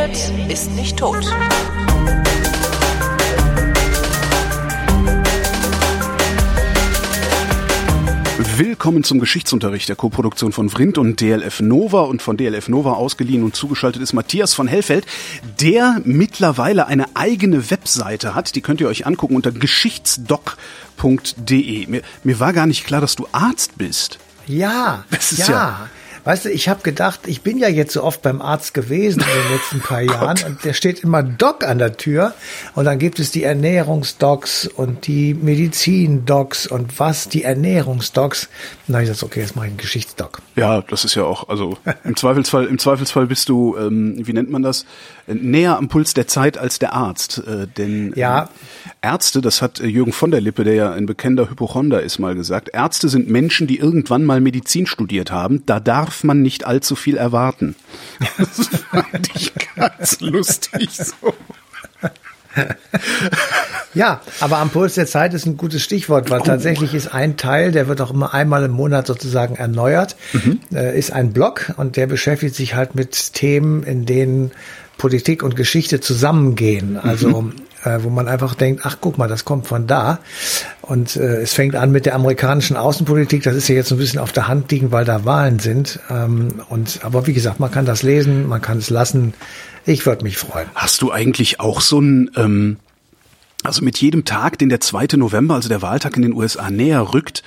Internet ist nicht tot. Willkommen zum Geschichtsunterricht der Koproduktion von Vrindt und DLF Nova, und von DLF Nova ausgeliehen und zugeschaltet ist Matthias von Hellfeld, der mittlerweile eine eigene Webseite hat, die könnt ihr euch angucken unter geschichtsdoc.de. Mir war gar nicht klar, dass du Arzt bist. Ja, das ist ja. Weißt du, ich habe gedacht, ich bin ja jetzt so oft beim Arzt gewesen in den letzten paar Jahren und der steht immer Doc an der Tür und dann gibt es die Ernährungsdocs und die Medizindocs und was, die Ernährungsdocs. Und dann habe ich gesagt, okay, jetzt mache ich einen Geschichtsdoc. Ja, das ist ja auch, also im Zweifelsfall bist du, wie nennt man das, näher am Puls der Zeit als der Arzt. Denn ja. Ärzte, das hat Jürgen von der Lippe, der ja ein bekannter Hypochonder ist, mal gesagt, Ärzte sind Menschen, die irgendwann mal Medizin studiert haben. Da darf man nicht allzu viel erwarten. Das fand ich ganz lustig so. Ja, aber am Puls der Zeit ist ein gutes Stichwort, weil tatsächlich ist ein Teil, der wird auch immer einmal im Monat sozusagen erneuert, ist ein Blog und der beschäftigt sich halt mit Themen, in denen Politik und Geschichte zusammengehen. Also wo man einfach denkt, ach guck mal, das kommt von da. Und es fängt an mit der amerikanischen Außenpolitik. Das ist ja jetzt ein bisschen auf der Hand liegen, weil da Wahlen sind. Aber wie gesagt, man kann das lesen, man kann es lassen. Ich würde mich freuen. Hast du eigentlich auch so ein, also mit jedem Tag, den der 2. November, also der Wahltag in den USA näher rückt,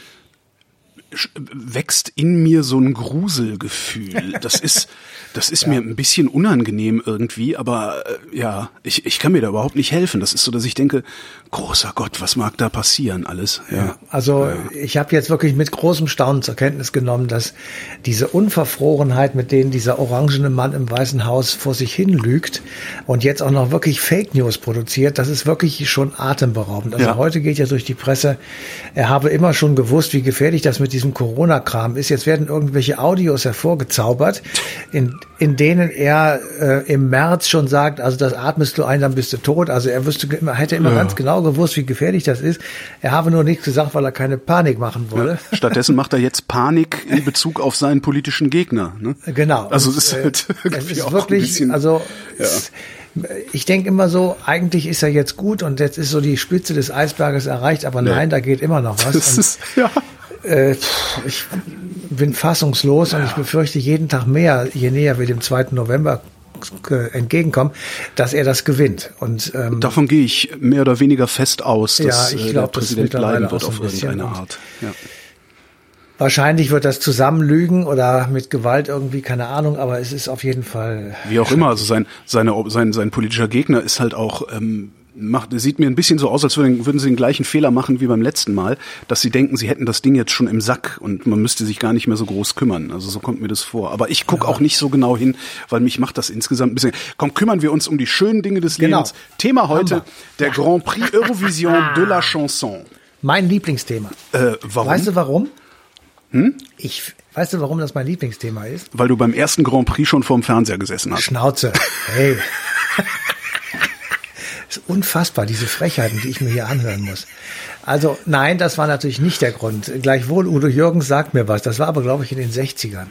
wächst in mir so ein Gruselgefühl. Das ist mir ein bisschen unangenehm irgendwie, aber ja, ich kann mir da überhaupt nicht helfen. Das ist so, dass ich denke, großer Gott, was mag da passieren alles? Ja. Also ich habe jetzt wirklich mit großem Staunen zur Kenntnis genommen, dass diese Unverfrorenheit, mit denen dieser orangene Mann im Weißen Haus vor sich hin lügt und jetzt auch noch wirklich Fake News produziert, das ist wirklich schon atemberaubend. Also heute geht ja durch die Presse, er habe immer schon gewusst, wie gefährlich das mit diesem Corona-Kram ist. Jetzt werden irgendwelche Audios hervorgezaubert, in denen er im März schon sagt, also das atmest du ein, dann bist du tot. Also er hätte immer ganz genau gewusst, wie gefährlich das ist. Er habe nur nichts gesagt, weil er keine Panik machen wolle. Ja, stattdessen macht er jetzt Panik in Bezug auf seinen politischen Gegner. Ne? Genau. Also es ist halt es ist auch wirklich, ein bisschen, also ich denke immer so, eigentlich ist er jetzt gut und jetzt ist so die Spitze des Eisberges erreicht, aber nein, da geht immer noch was. Das ist, ich bin fassungslos und ich befürchte jeden Tag mehr, je näher wir dem 2. November entgegenkommen, dass er das gewinnt. Und davon gehe ich mehr oder weniger fest aus, dass ich der glaub, Präsident bleiben wird so auf irgendeine Art. Ja. Wahrscheinlich wird das Zusammenlügen oder mit Gewalt irgendwie, keine Ahnung, aber es ist auf jeden Fall... Wie auch immer, also sein politischer Gegner ist halt auch... sieht mir ein bisschen so aus, als würden sie den gleichen Fehler machen wie beim letzten Mal, dass sie denken, sie hätten das Ding jetzt schon im Sack und man müsste sich gar nicht mehr so groß kümmern. Also so kommt mir das vor. Aber ich gucke auch nicht so genau hin, weil mich macht das insgesamt ein bisschen... Komm, kümmern wir uns um die schönen Dinge des Lebens. Thema heute, der Grand Prix Eurovision de la Chanson. Mein Lieblingsthema. Warum? Weißt du warum? Weißt du, warum das mein Lieblingsthema ist? Weil du beim ersten Grand Prix schon vorm Fernseher gesessen hast. Schnauze. Hey. Ist unfassbar, diese Frechheiten, die ich mir hier anhören muss. Also nein, das war natürlich nicht der Grund. Gleichwohl, Udo Jürgens sagt mir was. Das war aber, glaube ich, in den 60ern.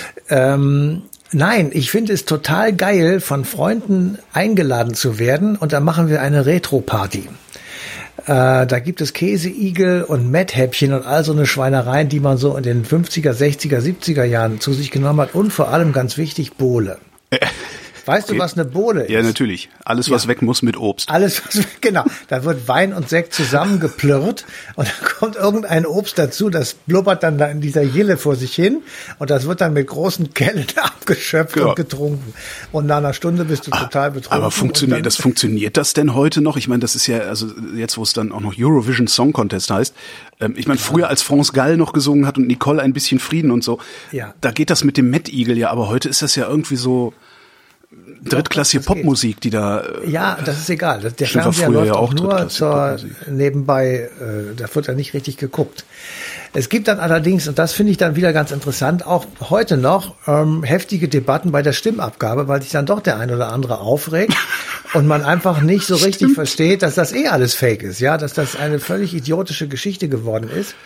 Nein, ich finde es total geil, von Freunden eingeladen zu werden und dann machen wir eine Retro-Party. Da gibt es Käseigel und Metthäppchen und all so eine Schweinereien, die man so in den 50er, 60er, 70er Jahren zu sich genommen hat und vor allem ganz wichtig, Bowle. Weißt du, was eine Bowle ist? Ja, natürlich. Alles, was weg muss mit Obst. Genau. Da wird Wein und Sekt zusammengeplirrt und dann kommt irgendein Obst dazu, das blubbert dann da in dieser Jille vor sich hin und das wird dann mit großen Kellen abgeschöpft und getrunken. Und nach einer Stunde bist du total betrunken. Aber funktioniert das denn heute noch? Ich meine, das ist ja, also jetzt, wo es dann auch noch Eurovision Song Contest heißt, ich meine, früher als France Gall noch gesungen hat und Nicole ein bisschen Frieden und so, da geht das mit dem Mettigel ja, aber heute ist das ja irgendwie so drittklassige Popmusik, die da... Ja, das ist egal. Der Fernseher läuft auch nur nebenbei, da wird ja nicht richtig geguckt. Es gibt dann allerdings, und das finde ich dann wieder ganz interessant, auch heute noch heftige Debatten bei der Stimmabgabe, weil sich dann doch der ein oder andere aufregt und man einfach nicht so richtig versteht, dass das alles Fake ist, ja, dass das eine völlig idiotische Geschichte geworden ist.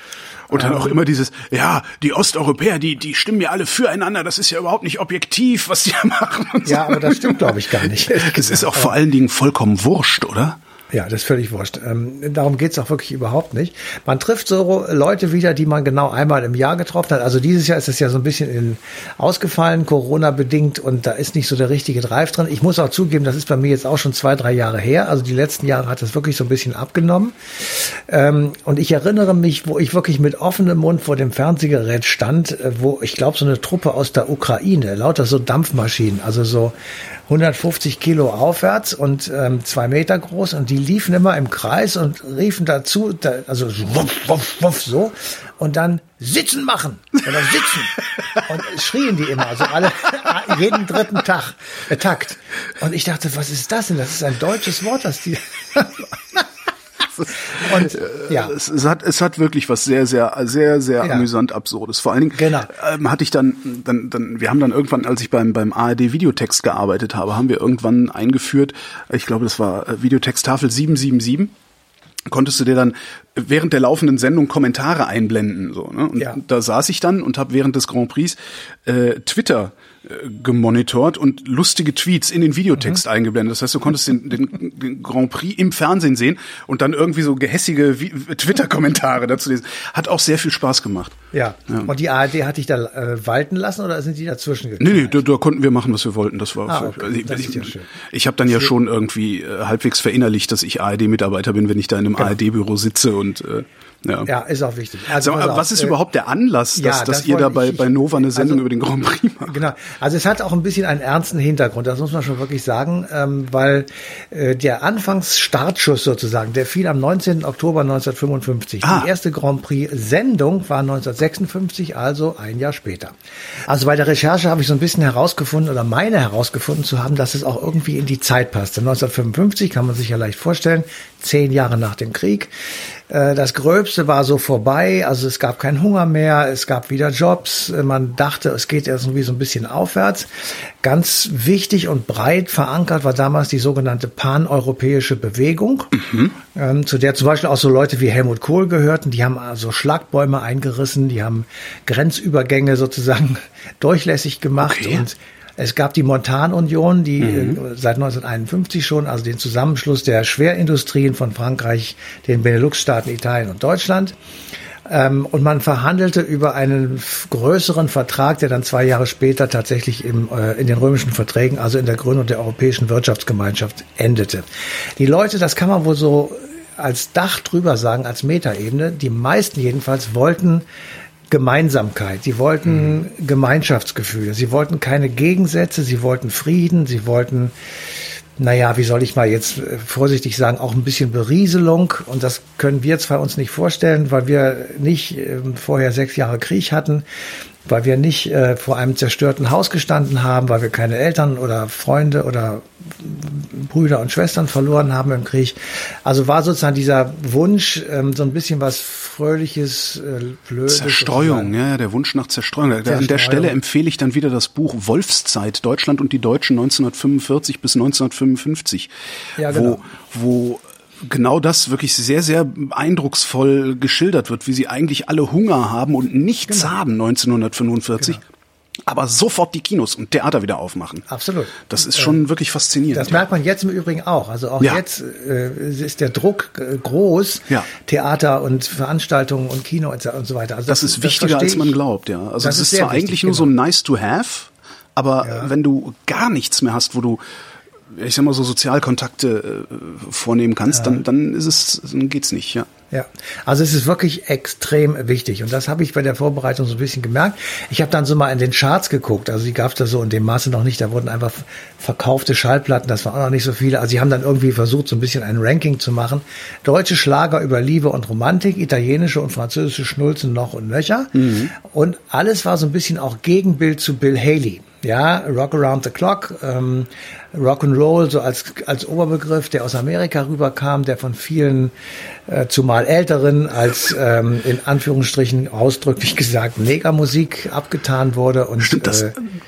Und dann auch immer dieses, ja, die Osteuropäer, die stimmen ja alle füreinander, das ist ja überhaupt nicht objektiv, was die da machen. Und so. Ja, aber das stimmt, glaube ich, gar nicht. Es ist auch vor allen Dingen vollkommen wurscht, oder? Ja, das ist völlig wurscht. Darum geht's auch wirklich überhaupt nicht. Man trifft so Leute wieder, die man genau einmal im Jahr getroffen hat. Also dieses Jahr ist es ja so ein bisschen ausgefallen, Corona-bedingt, und da ist nicht so der richtige Drive drin. Ich muss auch zugeben, das ist bei mir jetzt auch schon 2-3 Jahre her. Also die letzten Jahre hat das wirklich so ein bisschen abgenommen. Und ich erinnere mich, wo ich wirklich mit offenem Mund vor dem Fernsehgerät stand, wo ich glaube, so eine Truppe aus der Ukraine, lauter so Dampfmaschinen, also so 150 Kilo aufwärts und 2 Meter groß, und die liefen immer im Kreis und riefen dazu, also wuff, wuff, wuff, so, und dann sitzen machen oder sitzen und schrien die immer, also alle jeden dritten Takt. Und ich dachte, was ist das denn? Das ist ein deutsches Wort, das die Und ja, es hat wirklich was sehr, sehr, sehr, sehr amüsant Absurdes. Vor allen Dingen hatte ich dann, wir haben dann irgendwann, als ich beim ARD Videotext gearbeitet habe, haben wir irgendwann eingeführt, ich glaube, das war Videotexttafel 777. Konntest du dir dann während der laufenden Sendung Kommentare einblenden, so, ne? Und da saß ich dann und habe während des Grand Prix Twitter gemonitort und lustige Tweets in den Videotext eingeblendet. Das heißt, du konntest den Grand Prix im Fernsehen sehen und dann irgendwie so gehässige Twitter-Kommentare dazu lesen. Hat auch sehr viel Spaß gemacht. Ja. Und die ARD hat dich da walten lassen oder sind die dazwischen gekommen? Nee, da konnten wir machen, was wir wollten. Das war okay. Das ist ja schön. Ich habe dann ja schon irgendwie halbwegs verinnerlicht, dass ich ARD-Mitarbeiter bin, wenn ich da in einem ARD-Büro sitze und ja, ist auch wichtig. Also, was ist überhaupt der Anlass, dass ihr da bei Nova eine Sendung über den Grand Prix macht? Genau. Also es hat auch ein bisschen einen ernsten Hintergrund, das muss man schon wirklich sagen, weil der Anfangsstartschuss sozusagen, der fiel am 19. Oktober 1955. Die erste Grand Prix-Sendung war 1956, also ein Jahr später. Also bei der Recherche habe ich so ein bisschen herausgefunden zu haben, dass es auch irgendwie in die Zeit passte. 1955 kann man sich ja leicht vorstellen, 10 Jahre nach dem Krieg. Das Gröbste war so vorbei, also es gab keinen Hunger mehr, es gab wieder Jobs, man dachte, es geht irgendwie so ein bisschen aufwärts. Ganz wichtig und breit verankert war damals die sogenannte paneuropäische Bewegung, zu der zum Beispiel auch so Leute wie Helmut Kohl gehörten, die haben also Schlagbäume eingerissen, die haben Grenzübergänge sozusagen durchlässig gemacht und es gab die Montanunion, die seit 1951 schon, also den Zusammenschluss der Schwerindustrien von Frankreich, den Benelux-Staaten, Italien und Deutschland. Und man verhandelte über einen größeren Vertrag, der dann 2 Jahre später tatsächlich in den römischen Verträgen, also in der Gründung der Europäischen Wirtschaftsgemeinschaft, endete. Die Leute, das kann man wohl so als Dach drüber sagen, als Metaebene, die meisten jedenfalls wollten Gemeinsamkeit, sie wollten Gemeinschaftsgefühle, sie wollten keine Gegensätze, sie wollten Frieden, sie wollten, wie soll ich mal jetzt vorsichtig sagen, auch ein bisschen Berieselung, und das können wir zwar uns nicht vorstellen, weil wir nicht vorher 6 Jahre Krieg hatten, weil wir nicht vor einem zerstörten Haus gestanden haben, weil wir keine Eltern oder Freunde oder Brüder und Schwestern verloren haben im Krieg. Also war sozusagen dieser Wunsch, so ein bisschen was Fröhliches, Blödes. Zerstreuung, der Wunsch nach Zerstreuung. An der Stelle empfehle ich dann wieder das Buch Wolfszeit, Deutschland und die Deutschen 1945 bis 1955, wo genau das wirklich sehr, sehr eindrucksvoll geschildert wird, wie sie eigentlich alle Hunger haben und nichts haben 1945. Aber sofort die Kinos und Theater wieder aufmachen. Absolut. Das ist schon wirklich faszinierend. Das merkt man jetzt im Übrigen auch. Also auch jetzt ist der Druck groß, Theater und Veranstaltungen und Kino und so weiter. Also das ist wichtiger, als man glaubt, ja. Also es ist zwar eigentlich nur so nice to have, aber wenn du gar nichts mehr hast, wo du, ich sag mal, so Sozialkontakte vornehmen kannst, dann geht's nicht, Ja, also es ist wirklich extrem wichtig, und das habe ich bei der Vorbereitung so ein bisschen gemerkt. Ich habe dann so mal in den Charts geguckt, also die gab es da so in dem Maße noch nicht, da wurden einfach verkaufte Schallplatten, das waren auch noch nicht so viele, also sie haben dann irgendwie versucht, so ein bisschen ein Ranking zu machen. Deutsche Schlager über Liebe und Romantik, italienische und französische Schnulzen noch und nöcher, und alles war so ein bisschen auch Gegenbild zu Bill Haley. Ja, Rock Around the Clock, Rock'n'Roll so als Oberbegriff, der aus Amerika rüberkam, der von vielen, zumal Älteren, als in Anführungsstrichen ausdrücklich gesagt Negermusik abgetan wurde. Und stimmt das?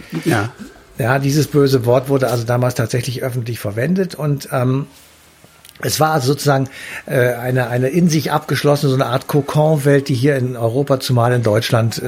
Ja, dieses böse Wort wurde also damals tatsächlich öffentlich verwendet, und Es war also sozusagen eine in sich abgeschlossene, so eine Art Kokon-Welt, die hier in Europa, zumal in Deutschland,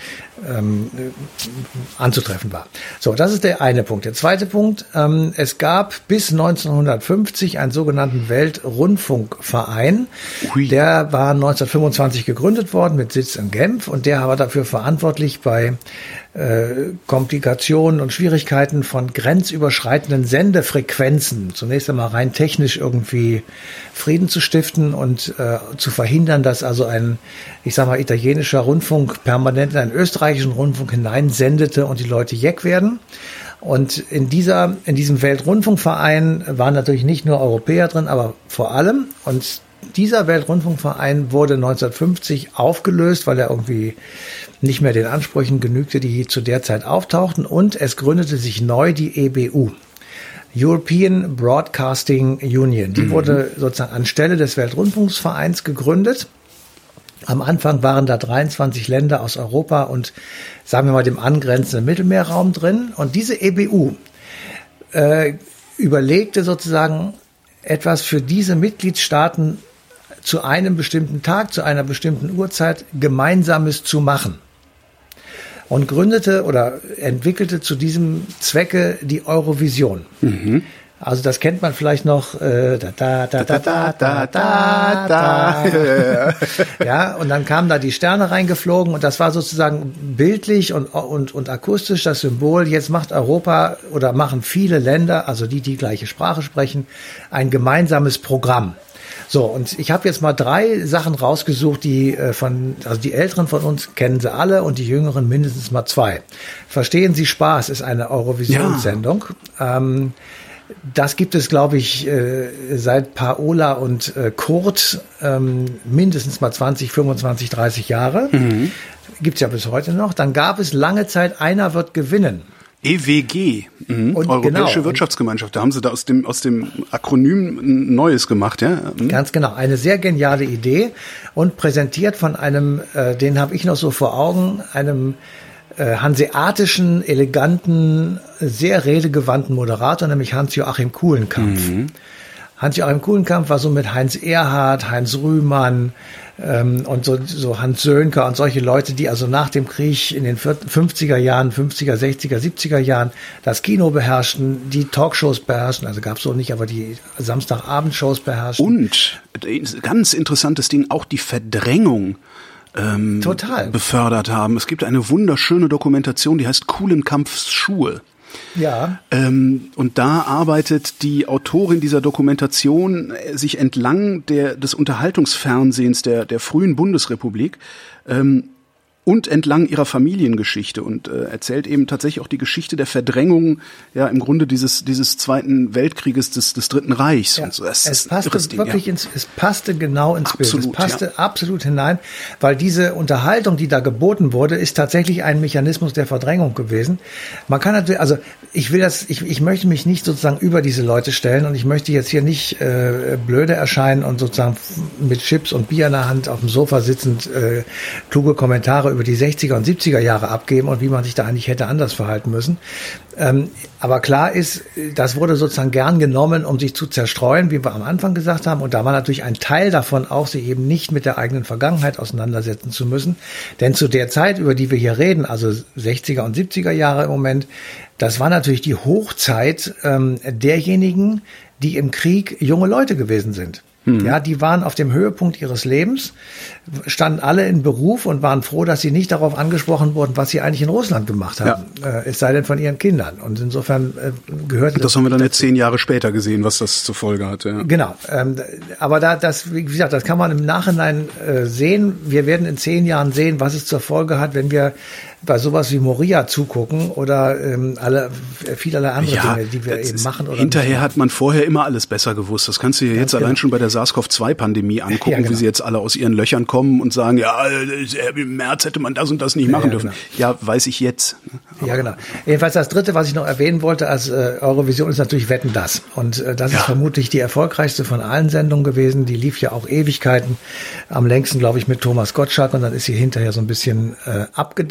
anzutreffen war. So, das ist der eine Punkt. Der zweite Punkt, es gab bis 1950 einen sogenannten Weltrundfunkverein. Ui. Der war 1925 gegründet worden mit Sitz in Genf und der war dafür verantwortlich, bei Komplikationen und Schwierigkeiten von grenzüberschreitenden Sendefrequenzen zunächst einmal rein technisch irgendwie Frieden zu stiften und zu verhindern, dass also ein, ich sag mal, italienischer Rundfunk permanent in einen österreichischen Rundfunk hineinsendete und die Leute jeck werden. Und in diesem Weltrundfunkverein waren natürlich nicht nur Europäer drin, aber vor allem, und dieser Weltrundfunkverein wurde 1950 aufgelöst, weil er irgendwie nicht mehr den Ansprüchen genügte, die zu der Zeit auftauchten. Und es gründete sich neu die EBU, European Broadcasting Union. Die wurde sozusagen anstelle des Weltrundfunksvereins gegründet. Am Anfang waren da 23 Länder aus Europa und, sagen wir mal, dem angrenzenden Mittelmeerraum drin. Und diese EBU überlegte sozusagen etwas für diese Mitgliedstaaten zu einem bestimmten Tag, zu einer bestimmten Uhrzeit Gemeinsames zu machen. Und gründete oder entwickelte zu diesem Zwecke die Eurovision. Mhm. Also das kennt man vielleicht noch. Ja, und dann kamen da die Sterne reingeflogen und das war sozusagen bildlich und akustisch das Symbol. Jetzt macht Europa oder machen viele Länder, also die gleiche Sprache sprechen, ein gemeinsames Programm. So, und ich habe jetzt mal 3 Sachen rausgesucht, also die Älteren von uns kennen sie alle und die Jüngeren mindestens mal 2. Verstehen Sie Spaß ist eine Eurovisionssendung. Ja. Das gibt es, glaube ich, seit Paola und Kurt mindestens mal 20, 25, 30 Jahre. Mhm. Gibt's ja bis heute noch. Dann gab es lange Zeit Einer wird gewinnen. EWG, Europäische Wirtschaftsgemeinschaft. Da haben sie da aus dem Akronym ein Neues gemacht, ja? Mhm. Ganz genau. Eine sehr geniale Idee und präsentiert von einem, den habe ich noch so vor Augen, einem hanseatischen, eleganten, sehr redegewandten Moderator, nämlich Hans-Joachim Kulenkampff. Mhm. Hans-Joachim Kulenkampff war so mit Heinz Erhardt, Heinz Rühmann und so Hans Sönker und solche Leute, die also nach dem Krieg in den 50er Jahren, 50er, 60er, 70er Jahren das Kino beherrschten, die Talkshows beherrschten, also gab's so nicht, aber die Samstagabendshows beherrschten. Und, ganz interessantes Ding, auch die Verdrängung total befördert haben. Es gibt eine wunderschöne Dokumentation, die heißt Kulenkampffs Schuhe. Ja. Und da arbeitet die Autorin dieser Dokumentation sich entlang des Unterhaltungsfernsehens der frühen Bundesrepublik und entlang ihrer Familiengeschichte und erzählt eben tatsächlich auch die Geschichte der Verdrängung, ja, im Grunde dieses Zweiten Weltkrieges des Dritten Reichs. Ja, und so. Es passte wirklich es passte genau ins Bild. Es passte absolut hinein, weil diese Unterhaltung, die da geboten wurde, ist tatsächlich ein Mechanismus der Verdrängung gewesen. Man kann natürlich, also ich möchte mich nicht sozusagen über diese Leute stellen und ich möchte jetzt hier nicht blöde erscheinen und sozusagen mit Chips und Bier in der Hand auf dem Sofa sitzend kluge Kommentare über die 60er und 70er Jahre abgeben und wie man sich da eigentlich hätte anders verhalten müssen. Aber klar ist, das wurde sozusagen gern genommen, um sich zu zerstreuen, wie wir am Anfang gesagt haben. Und da war natürlich ein Teil davon auch, sich eben nicht mit der eigenen Vergangenheit auseinandersetzen zu müssen. Denn zu der Zeit, über die wir hier reden, also 60er und 70er Jahre im Moment, das war natürlich die Hochzeit derjenigen, die im Krieg junge Leute gewesen sind. Ja, die waren auf dem Höhepunkt ihres Lebens, standen alle in Beruf und waren froh, dass sie nicht darauf angesprochen wurden, was sie eigentlich in Russland gemacht haben. Ja. Es sei denn von ihren Kindern. Und insofern gehört das haben wir dann jetzt 10 Jahre später gesehen, was das zur Folge hatte. Ja. Genau. Aber wie gesagt, das kann man im Nachhinein sehen. Wir werden in 10 Jahren sehen, was es zur Folge hat, wenn wir bei sowas wie Moria zugucken oder vielerlei andere Dinge, die wir eben machen. Oder hinterher hat man vorher immer alles besser gewusst. Das kannst du dir jetzt allein schon bei der SARS-CoV-2-Pandemie angucken, ja, genau. Wie sie jetzt alle aus ihren Löchern kommen und sagen, ja, im März hätte man das und das nicht machen dürfen. Genau. Ja, weiß ich jetzt. Aber ja, genau. Jedenfalls das Dritte, was ich noch erwähnen wollte als Eurovision, ist natürlich Wetten, dass. Und das ist vermutlich die erfolgreichste von allen Sendungen gewesen. Die lief ja auch Ewigkeiten. Am längsten, glaube ich, mit Thomas Gottschalk und dann ist sie hinterher so ein bisschen abgedampft.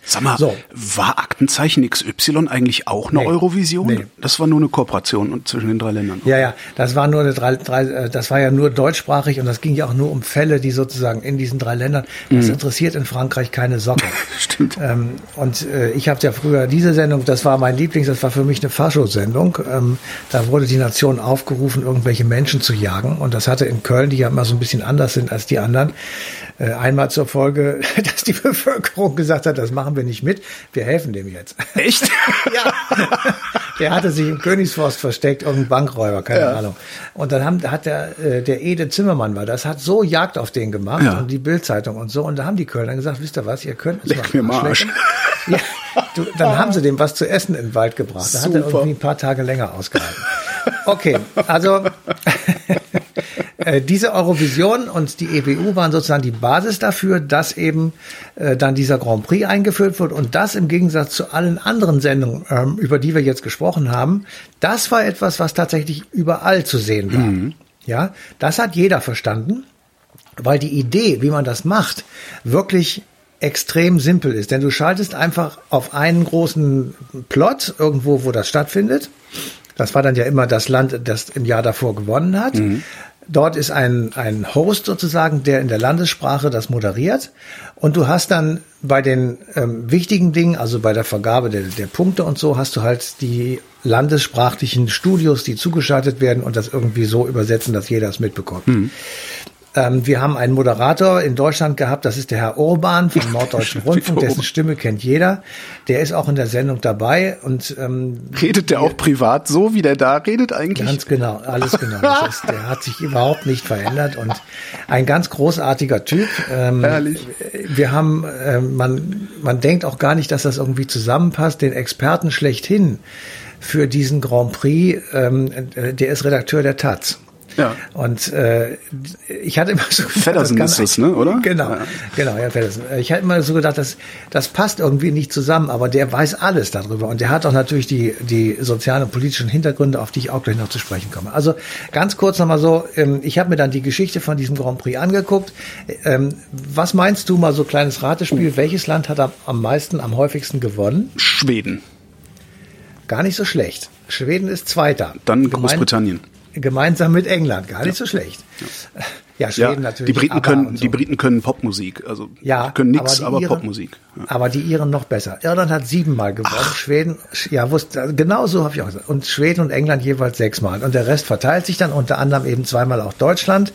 Sag mal, war Aktenzeichen XY eigentlich auch eine Eurovision? Nee. Das war nur eine Kooperation zwischen den 3 Ländern. Ja, das war nur das war ja nur deutschsprachig und das ging ja auch nur um Fälle, die sozusagen in diesen 3 Ländern, das interessiert in Frankreich keine Socke. Stimmt. Und ich habe ja früher diese Sendung, das war mein Lieblings, das war für mich eine Fascho-Sendung. Da wurde die Nation aufgerufen, irgendwelche Menschen zu jagen und das hatte in Köln, die ja immer so ein bisschen anders sind als die anderen, einmal zur Folge, dass die Bevölkerung gesagt hat, das machen wir nicht mit, wir helfen dem jetzt. Echt? Ja. Der hatte sich im Königsforst versteckt, irgendein Bankräuber, keine Ahnung. Und dann hat der Ede Zimmermann hat so Jagd auf den gemacht und die Bild-Zeitung und so. Und da haben die Kölner gesagt, wisst ihr was, ihr könnt uns mal Arsch. Ja, dann haben sie dem was zu essen in den Wald gebracht. Da hat er irgendwie ein paar Tage länger ausgehalten. Okay, also diese Eurovision und die EBU waren sozusagen die Basis dafür, dass eben dann dieser Grand Prix eingeführt wird und das im Gegensatz zu allen anderen Sendungen, über die wir jetzt gesprochen haben, das war etwas, was tatsächlich überall zu sehen war. Mhm. Ja, das hat jeder verstanden, weil die Idee, wie man das macht, wirklich extrem simpel ist. Denn du schaltest einfach auf einen großen Plot irgendwo, wo das stattfindet. Das war dann ja immer das Land, das im Jahr davor gewonnen hat. Mhm. Dort ist ein Host sozusagen, der in der Landessprache das moderiert. Und du hast dann bei den wichtigen Dingen, also bei der Vergabe der Punkte und so, hast du halt die landessprachlichen Studios, die zugeschaltet werden und das irgendwie so übersetzen, dass jeder es mitbekommt. Mhm. Wir haben einen Moderator in Deutschland gehabt, das ist der Herr Urban vom Norddeutschen Rundfunk, dessen Stimme kennt jeder. Der ist auch in der Sendung dabei. Und redet der auch privat so, wie der da redet eigentlich? Ganz genau, alles genau. Der hat sich überhaupt nicht verändert und ein ganz großartiger Typ. Herrlich. Wir haben, man denkt auch gar nicht, dass das irgendwie zusammenpasst, den Experten schlechthin für diesen Grand Prix, der ist Redakteur der Taz. Ja. Und ich hatte immer so gedacht, Feddersen ist das, ne, oder? Genau, ja, Feddersen. Ich hatte immer so gedacht, das passt irgendwie nicht zusammen, aber der weiß alles darüber und der hat auch natürlich die sozialen und politischen Hintergründe, auf die ich auch gleich noch zu sprechen komme. Also ganz kurz nochmal so, ich habe mir dann die Geschichte von diesem Grand Prix angeguckt. Was meinst du, mal so kleines Ratespiel, welches Land hat am häufigsten gewonnen? Schweden. Gar nicht so schlecht. Schweden ist Zweiter. Dann Großbritannien. Gemeinsam mit England, gar nicht so schlecht. Ja, Schweden natürlich. Die Briten können Popmusik, also können nichts, aber Popmusik. Ja. Aber die Iren noch besser. Irland hat 7-mal gewonnen, Schweden, genau so habe ich auch gesagt. Und Schweden und England jeweils 6-mal. Und der Rest verteilt sich dann, unter anderem eben 2-mal auch Deutschland.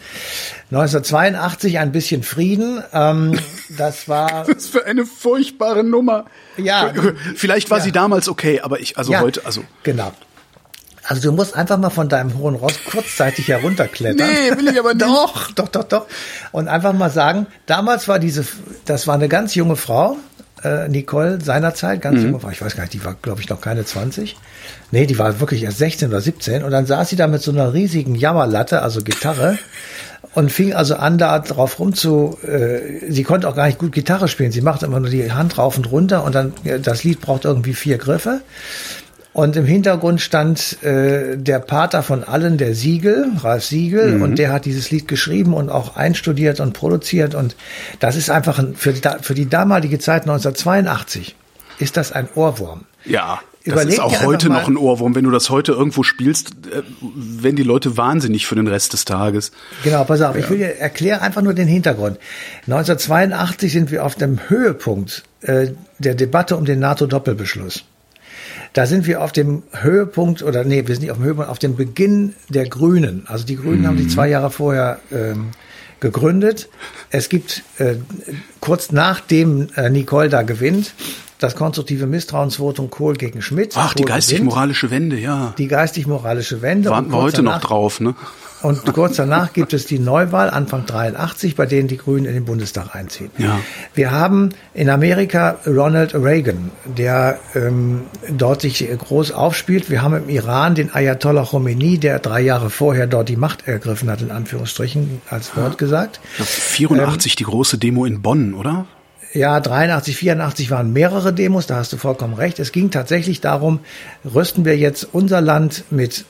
1982 ein bisschen Frieden. Das war. Das ist für eine furchtbare Nummer. Ja. Vielleicht war sie damals okay, aber heute. Genau. Also du musst einfach mal von deinem hohen Ross kurzzeitig herunterklettern. Nee, will ich aber nicht. Doch. Und einfach mal sagen, damals war das war eine ganz junge Frau, Nicole seinerzeit, ganz junge Frau. Ich weiß gar nicht, die war, glaube ich, noch keine 20. Nee, die war wirklich erst 16 oder 17. Und dann saß sie da mit so einer riesigen Jammerlatte, also Gitarre, und fing also an, da drauf sie konnte auch gar nicht gut Gitarre spielen. Sie macht immer nur die Hand rauf und runter und dann, das Lied braucht irgendwie 4 Griffe. Und im Hintergrund stand der Pater von allen, der Ralf Siegel, und der hat dieses Lied geschrieben und auch einstudiert und produziert. Und das ist einfach für die damalige Zeit 1982 ist das ein Ohrwurm. Ja, das ist auch heute noch ein Ohrwurm. Wenn du das heute irgendwo spielst, werden die Leute wahnsinnig für den Rest des Tages. Genau, pass auf, ich will dir erklären einfach nur den Hintergrund. 1982 sind wir auf dem Höhepunkt der Debatte um den NATO-Doppelbeschluss. Da sind wir auf dem Höhepunkt, wir sind nicht auf dem Höhepunkt, auf dem Beginn der Grünen. Also die Grünen haben die 2 Jahre vorher gegründet. Es gibt kurz nachdem Nicole da gewinnt, das konstruktive Misstrauensvotum Kohl gegen Schmidt. Ach, die geistig-moralische Wende, ja. Die geistig-moralische Wende. Warten wir heute noch drauf, ne? Und kurz danach gibt es die Neuwahl, Anfang 83, bei denen die Grünen in den Bundestag einziehen. Ja. Wir haben in Amerika Ronald Reagan, der dort sich groß aufspielt. Wir haben im Iran den Ayatollah Khomeini, der 3 Jahre vorher dort die Macht ergriffen hat, in Anführungsstrichen, als Wort gesagt. 84 die große Demo in Bonn, oder? Ja, 83, 84 waren mehrere Demos, da hast du vollkommen recht. Es ging tatsächlich darum, rüsten wir jetzt unser Land mit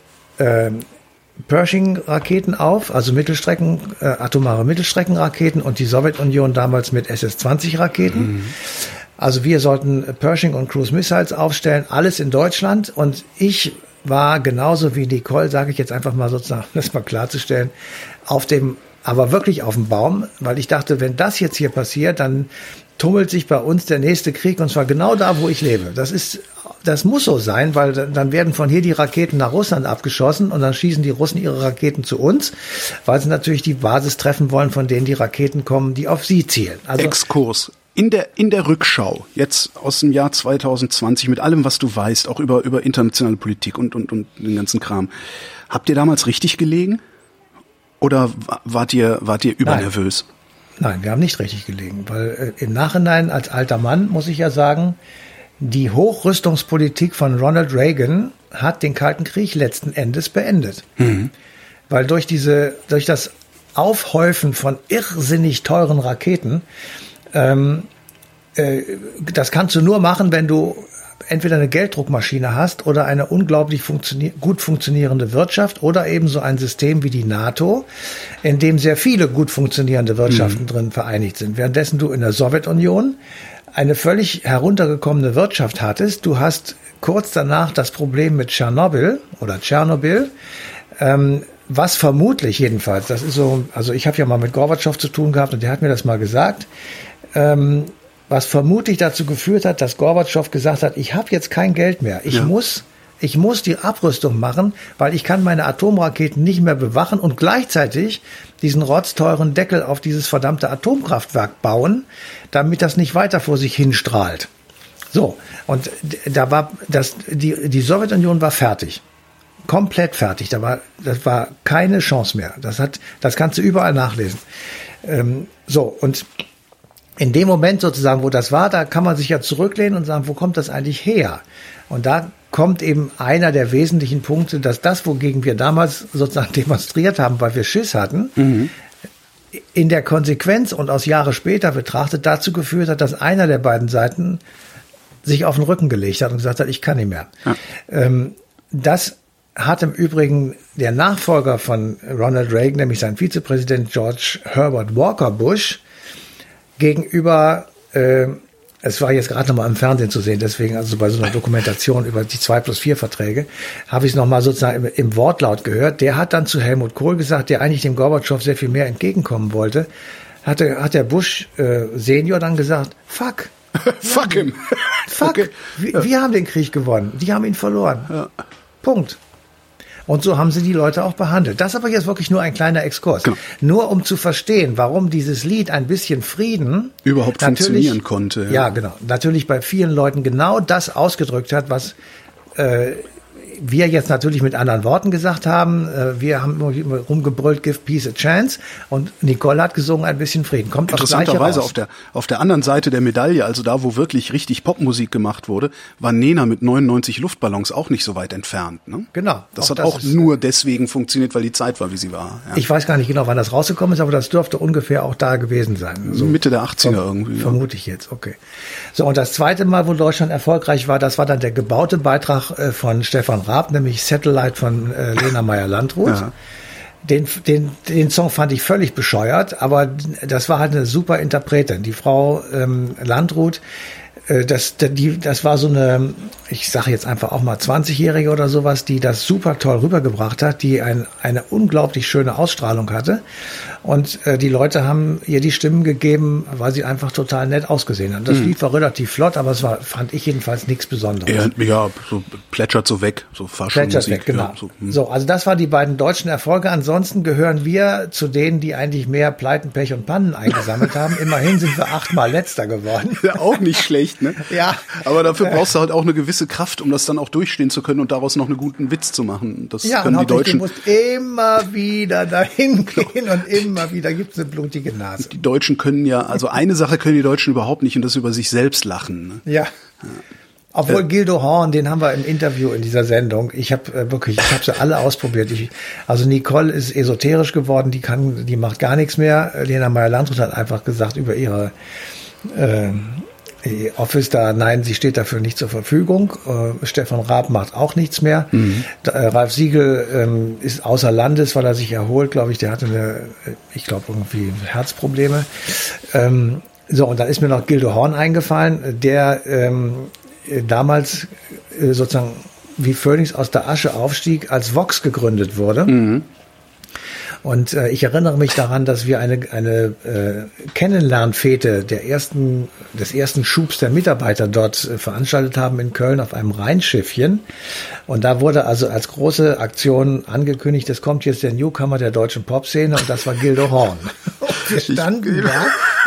Pershing-Raketen auf, also atomare Mittelstreckenraketen und die Sowjetunion damals mit SS-20-Raketen. Also wir sollten Pershing und Cruise Missiles aufstellen, alles in Deutschland. Und ich war genauso wie Nicole, sage ich jetzt einfach mal sozusagen, das mal klarzustellen, aber wirklich auf dem Baum, weil ich dachte, wenn das jetzt hier passiert, dann tummelt sich bei uns der nächste Krieg, und zwar genau da, wo ich lebe. Das muss so sein, weil dann werden von hier die Raketen nach Russland abgeschossen und dann schießen die Russen ihre Raketen zu uns, weil sie natürlich die Basis treffen wollen, von denen die Raketen kommen, die auf sie zielen. Also Exkurs. In der Rückschau, jetzt aus dem Jahr 2020, mit allem, was du weißt, auch über internationale Politik und den ganzen Kram, habt ihr damals richtig gelegen? Oder wart ihr übernervös? Nein, wir haben nicht richtig gelegen, weil im Nachhinein als alter Mann muss ich ja sagen, die Hochrüstungspolitik von Ronald Reagan hat den Kalten Krieg letzten Endes beendet. Mhm. Weil durch das Aufhäufen von irrsinnig teuren Raketen, das kannst du nur machen, wenn du entweder eine Gelddruckmaschine hast oder eine unglaublich gut funktionierende Wirtschaft oder eben so ein System wie die NATO, in dem sehr viele gut funktionierende Wirtschaften drin vereinigt sind. Währenddessen du in der Sowjetunion eine völlig heruntergekommene Wirtschaft hattest. Du hast kurz danach das Problem mit Tschernobyl, was vermutlich jedenfalls, das ist so, also ich habe ja mal mit Gorbatschow zu tun gehabt und der hat mir das mal gesagt, was vermutlich dazu geführt hat, dass Gorbatschow gesagt hat, ich habe jetzt kein Geld mehr, ich muss die Abrüstung machen, weil ich kann meine Atomraketen nicht mehr bewachen und gleichzeitig diesen rotzteuren Deckel auf dieses verdammte Atomkraftwerk bauen, damit das nicht weiter vor sich hin strahlt. So, und da war die Sowjetunion war fertig. Komplett fertig. Das war keine Chance mehr. Das kannst du überall nachlesen. So, und in dem Moment sozusagen, wo das war, da kann man sich ja zurücklehnen und sagen, wo kommt das eigentlich her? Und da kommt eben einer der wesentlichen Punkte, dass das, wogegen wir damals sozusagen demonstriert haben, weil wir Schiss hatten, in der Konsequenz und aus Jahre später betrachtet dazu geführt hat, dass einer der beiden Seiten sich auf den Rücken gelegt hat und gesagt hat, ich kann nicht mehr. Ja. Das hat im Übrigen der Nachfolger von Ronald Reagan, nämlich sein Vizepräsident George Herbert Walker Bush, gegenüber, es war jetzt gerade nochmal im Fernsehen zu sehen, deswegen also bei so einer Dokumentation über die 2+4 Verträge, habe ich es nochmal sozusagen im Wortlaut gehört. Der hat dann zu Helmut Kohl gesagt, der eigentlich dem Gorbatschow sehr viel mehr entgegenkommen wollte, hat der Bush Senior dann gesagt, fuck. Fuck him. Fuck. Okay. Wir haben den Krieg gewonnen, die haben ihn verloren. Ja. Punkt. Und so haben sie die Leute auch behandelt. Das ist aber jetzt wirklich nur ein kleiner Exkurs. Genau. Nur um zu verstehen, warum dieses Lied ein bisschen Frieden überhaupt funktionieren konnte. Ja, genau. Natürlich bei vielen Leuten genau das ausgedrückt hat, was wir jetzt natürlich mit anderen Worten gesagt haben. Wir haben immer rumgebrüllt, give peace a chance. Und Nicole hat gesungen, ein bisschen Frieden. Kommt interessanterweise auf der anderen Seite der Medaille, also da, wo wirklich richtig Popmusik gemacht wurde, war Nena mit 99 Luftballons auch nicht so weit entfernt. Ne? Genau. Das hat auch nur deswegen funktioniert, weil die Zeit war, wie sie war. Ja. Ich weiß gar nicht genau, wann das rausgekommen ist, aber das dürfte ungefähr auch da gewesen sein. So Mitte der 80er irgendwie. Vermute ich jetzt, okay. So, und das zweite Mal, wo Deutschland erfolgreich war, das war dann der gebaute Beitrag von Stefan Raab, nämlich Satellite von Lena Meyer-Landrut. Ja. Den Song fand ich völlig bescheuert, aber das war halt eine super Interpretin. Die Frau Landrut, das war so eine, ich sage jetzt einfach auch mal 20-Jährige oder sowas, die das super toll rübergebracht hat, die eine unglaublich schöne Ausstrahlung hatte. Und die Leute haben ihr die Stimmen gegeben, weil sie einfach total nett ausgesehen haben. Das Lied war relativ flott, aber es war, fand ich jedenfalls, nichts Besonderes. Ja, so plätschert so weg, so Plätschert weg, genau. Ja, so, also das waren die beiden deutschen Erfolge. Ansonsten gehören wir zu denen, die eigentlich mehr Pleiten, Pech und Pannen eingesammelt haben. Immerhin sind wir 8-mal Letzter geworden. Ja, auch nicht schlecht, ne? Ja. Aber dafür brauchst du halt auch eine gewisse Kraft, um das dann auch durchstehen zu können und daraus noch einen guten Witz zu machen. Das können die Deutschen. Du musst immer wieder dahin gehen und immer wieder gibt's eine blutige Nase. Die Deutschen können ja, also eine Sache können die Deutschen überhaupt nicht und das über sich selbst lachen. Ne? Ja. Obwohl Gildo Horn, den haben wir im Interview in dieser Sendung. Ich habe sie alle ausprobiert. Also Nicole ist esoterisch geworden, die macht gar nichts mehr. Lena Meyer-Landrut hat einfach gesagt über ihre Office da, nein, sie steht dafür nicht zur Verfügung. Stefan Raab macht auch nichts mehr. Ralf Siegel ist außer Landes, weil er sich erholt, glaube ich. Der hatte irgendwie Herzprobleme. So, und dann ist mir noch Gildo Horn eingefallen, der damals sozusagen wie Phönix aus der Asche aufstieg, als Vox gegründet wurde. Mhm. Und ich erinnere mich daran, dass wir eine Kennenlernfete des ersten Schubs der Mitarbeiter dort veranstaltet haben in Köln auf einem Rheinschiffchen. Und da wurde also als große Aktion angekündigt, es kommt jetzt der Newcomer der deutschen Popszene, und das war Gildo Horn. Und wir standen da.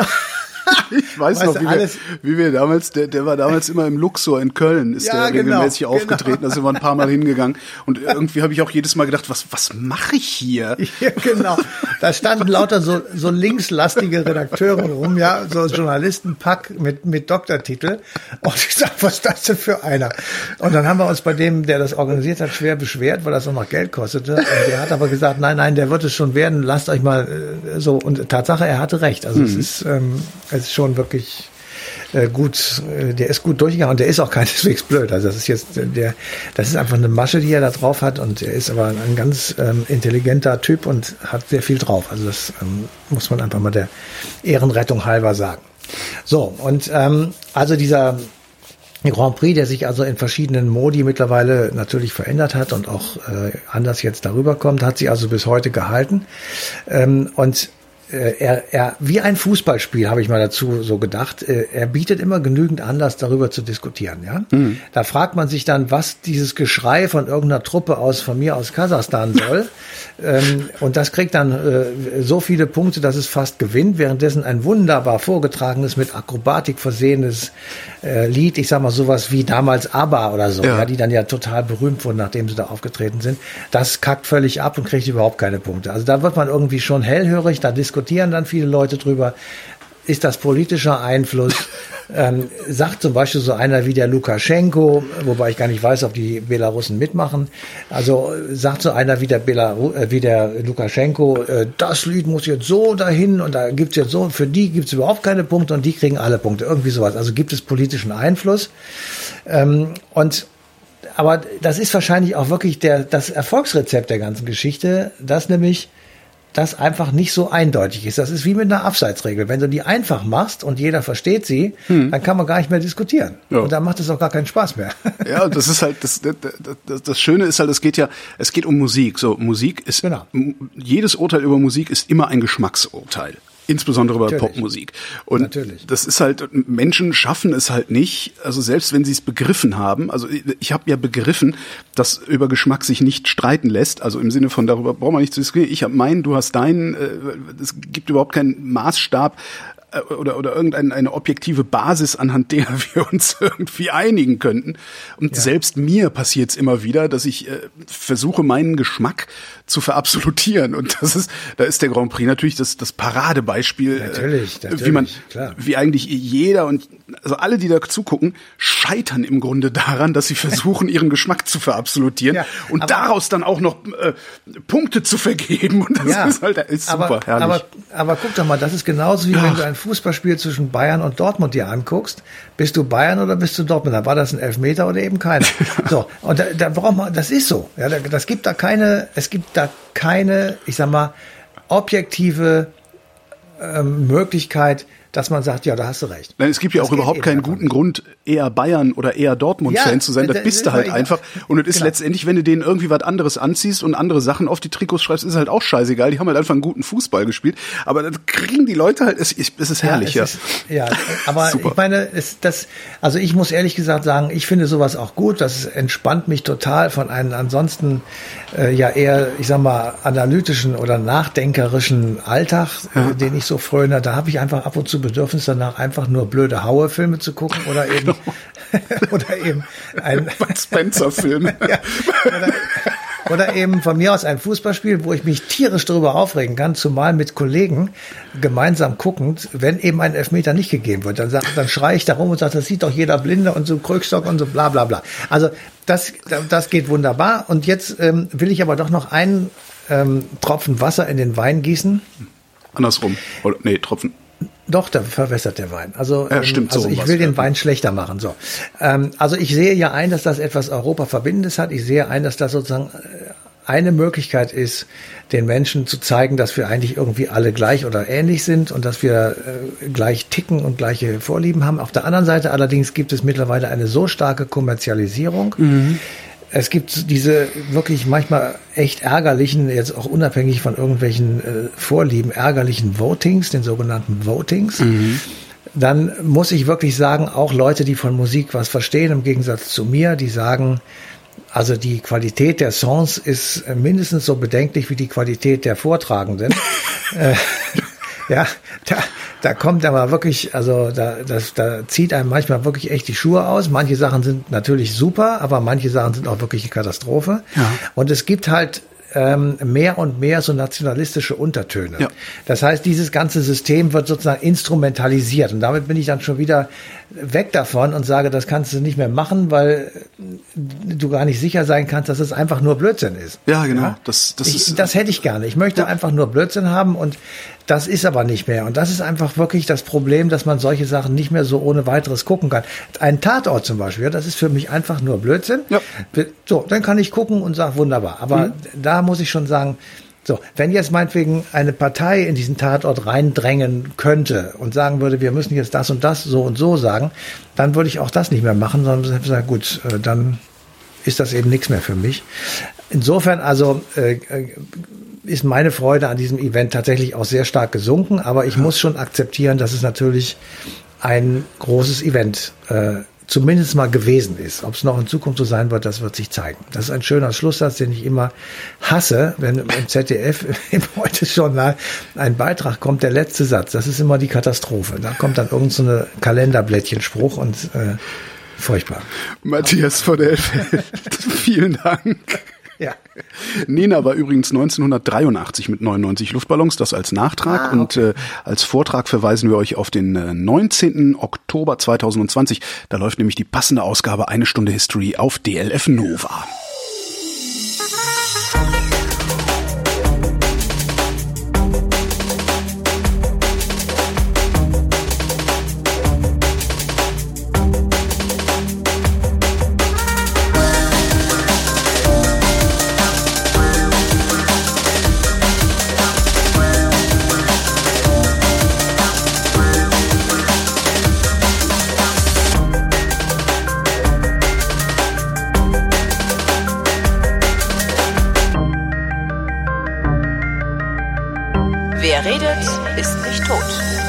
Ich weiß noch, wie wir damals, der war damals immer im Luxor in Köln, ist der regelmäßig aufgetreten, da sind wir ein paar Mal hingegangen, und irgendwie habe ich auch jedes Mal gedacht, was mache ich hier? Ja, genau. Da standen lauter so linkslastige Redakteure rum, ja, so Journalistenpack mit Doktortitel, und ich sag, was ist das denn für einer? Und dann haben wir uns bei dem, der das organisiert hat, schwer beschwert, weil das auch noch Geld kostete, und der hat aber gesagt, nein, der wird es schon werden, lasst euch mal so, und Tatsache, er hatte recht, also es ist schon wirklich gut, der ist gut durchgegangen, und der ist auch keineswegs blöd. Also das ist jetzt das ist einfach eine Masche, die er da drauf hat, und er ist aber ein ganz intelligenter Typ und hat sehr viel drauf. Also das muss man einfach mal der Ehrenrettung halber sagen. So, und also dieser Grand Prix, der sich also in verschiedenen Modi mittlerweile natürlich verändert hat und auch anders jetzt darüber kommt, hat sich also bis heute gehalten. Und er wie ein Fußballspiel, habe ich mal dazu so gedacht, er bietet immer genügend Anlass, darüber zu diskutieren. Ja? Mhm. Da fragt man sich dann, was dieses Geschrei von irgendeiner Truppe von mir aus Kasachstan soll. Und das kriegt dann so viele Punkte, dass es fast gewinnt, währenddessen ein wunderbar vorgetragenes, mit Akrobatik versehenes Lied, ich sag mal sowas wie damals ABBA oder so, ja, die dann ja total berühmt wurden, nachdem sie da aufgetreten sind, das kackt völlig ab und kriegt überhaupt keine Punkte. Also da wird man irgendwie schon hellhörig, da diskutieren dann viele Leute drüber, ist das politischer Einfluss? Sagt zum Beispiel so einer wie der Lukaschenko, wobei ich gar nicht weiß, ob die Belarussen mitmachen, also sagt so einer wie der Lukaschenko, das Lied muss jetzt so dahin, und da gibt's jetzt so, für die gibt's überhaupt keine Punkte und die kriegen alle Punkte, irgendwie sowas. Also gibt es politischen Einfluss. Aber das ist wahrscheinlich auch wirklich das Erfolgsrezept der ganzen Geschichte, dass nämlich das einfach nicht so eindeutig ist. Das ist wie mit einer Abseitsregel. Wenn du die einfach machst und jeder versteht sie, dann kann man gar nicht mehr diskutieren. Ja. Und dann macht es auch gar keinen Spaß mehr. Ja, das ist halt, das Schöne ist halt, es geht um Musik. So, Musik ist, genau. Jedes Urteil über Musik ist immer ein Geschmacksurteil. Insbesondere bei Popmusik. Und natürlich. Das ist halt, Menschen schaffen es halt nicht, also selbst wenn sie es begriffen haben, also ich habe ja begriffen, dass über Geschmack sich nicht streiten lässt, also im Sinne von, darüber brauchen wir nicht zu diskutieren, ich habe meinen, du hast deinen, es gibt überhaupt keinen Maßstab oder irgendeine objektive Basis, anhand der wir uns irgendwie einigen könnten. Und selbst mir passiert es immer wieder, dass ich versuche, meinen Geschmack zu verabsolutieren. Und da ist der Grand Prix natürlich das Paradebeispiel, natürlich, wie eigentlich jeder und also alle, die da zugucken, scheitern im Grunde daran, dass sie versuchen, ihren Geschmack zu verabsolutieren und daraus dann auch noch Punkte zu vergeben. Und das ist super herrlich. Aber guck doch mal, das ist genauso wie wenn du ein Fußballspiel zwischen Bayern und Dortmund dir anguckst. Bist du Bayern oder bist du Dortmund? Da war das ein Elfmeter oder eben keiner. So, und da braucht man, das ist so. Ja, es gibt da keine, ich sag mal, objektive Möglichkeit, dass man sagt, ja, da hast du recht. Nein, es gibt ja auch überhaupt keinen guten Grund, eher Bayern oder eher Dortmund-Fan zu sein. Das bist du halt einfach. Und es ist letztendlich, wenn du denen irgendwie was anderes anziehst und andere Sachen auf die Trikots schreibst, ist halt auch scheißegal. Die haben halt einfach einen guten Fußball gespielt. Aber das kriegen die Leute halt, es ist herrlich, Aber super. Ich meine, also ich muss ehrlich gesagt sagen, ich finde sowas auch gut. Das entspannt mich total von einem ansonsten eher, ich sag mal, analytischen oder nachdenkerischen Alltag, den ich so fröne. Da habe ich einfach ab und zu Bedürfnis danach, einfach nur blöde Hauer-Filme zu gucken oder eben ein Spencer-Film. Oder eben von mir aus ein Fußballspiel, wo ich mich tierisch darüber aufregen kann, zumal mit Kollegen gemeinsam guckend, wenn eben ein Elfmeter nicht gegeben wird. Dann schreie ich da rum und sage, das sieht doch jeder Blinde und so Krückstock und so bla bla bla. Also das geht wunderbar. Und jetzt will ich aber doch noch einen Tropfen Wasser in den Wein gießen. Andersrum. Tropfen. Doch, da verwässert der Wein. Also, stimmt, also ich will den Wein schlechter machen. So, also ich sehe ja ein, dass das etwas Europa-Verbindendes hat. Ich sehe ein, dass das sozusagen eine Möglichkeit ist, den Menschen zu zeigen, dass wir eigentlich irgendwie alle gleich oder ähnlich sind und dass wir gleich ticken und gleiche Vorlieben haben. Auf der anderen Seite allerdings gibt es mittlerweile eine so starke Kommerzialisierung. Es gibt diese wirklich manchmal echt ärgerlichen, jetzt auch unabhängig von irgendwelchen Vorlieben, ärgerlichen Votings, den sogenannten Votings. Dann muss ich wirklich sagen, auch Leute, die von Musik was verstehen, im Gegensatz zu mir, die sagen, also die Qualität der Songs ist mindestens so bedenklich wie die Qualität der Vortragenden. Ja, da kommt aber wirklich, also da zieht einem manchmal wirklich echt die Schuhe aus. Manche Sachen sind natürlich super, aber manche Sachen sind auch wirklich eine Katastrophe. Ja. Und es gibt halt mehr und mehr so nationalistische Untertöne. Ja. Das heißt, dieses ganze System wird sozusagen instrumentalisiert. Und damit bin ich dann schon wieder weg davon und sage, das kannst du nicht mehr machen, weil du gar nicht sicher sein kannst, dass es einfach nur Blödsinn ist. Ja, genau. Ja? Das hätte ich gerne. Ich möchte einfach nur Blödsinn haben und das ist aber nicht mehr. Und das ist einfach wirklich das Problem, dass man solche Sachen nicht mehr so ohne weiteres gucken kann. Ein Tatort zum Beispiel, das ist für mich einfach nur Blödsinn. Ja. So, dann kann ich gucken und sage, wunderbar. Aber da muss ich schon sagen, so, wenn jetzt meinetwegen eine Partei in diesen Tatort reindrängen könnte und sagen würde, wir müssen jetzt das und das so und so sagen, dann würde ich auch das nicht mehr machen, sondern sagen, gut, dann ist das eben nichts mehr für mich. Insofern also ist meine Freude an diesem Event tatsächlich auch sehr stark gesunken, aber ich muss schon akzeptieren, dass es natürlich ein großes Event zumindest mal gewesen ist. Ob es noch in Zukunft so sein wird, das wird sich zeigen. Das ist ein schöner Schlusssatz, den ich immer hasse, wenn im ZDF im Heute-Journal ein Beitrag kommt, der letzte Satz. Das ist immer die Katastrophe. Da kommt dann irgend so eine Kalenderblättchenspruch und furchtbar. Matthias von der Elfeld, vielen Dank. Ja. Nena war übrigens 1983 mit 99 Luftballons, das als Nachtrag. Okay. Und als Vortrag verweisen wir euch auf den 19. Oktober 2020. Da läuft nämlich die passende Ausgabe 1 Stunde History auf DLF Nova. Wer redet, ist nicht tot.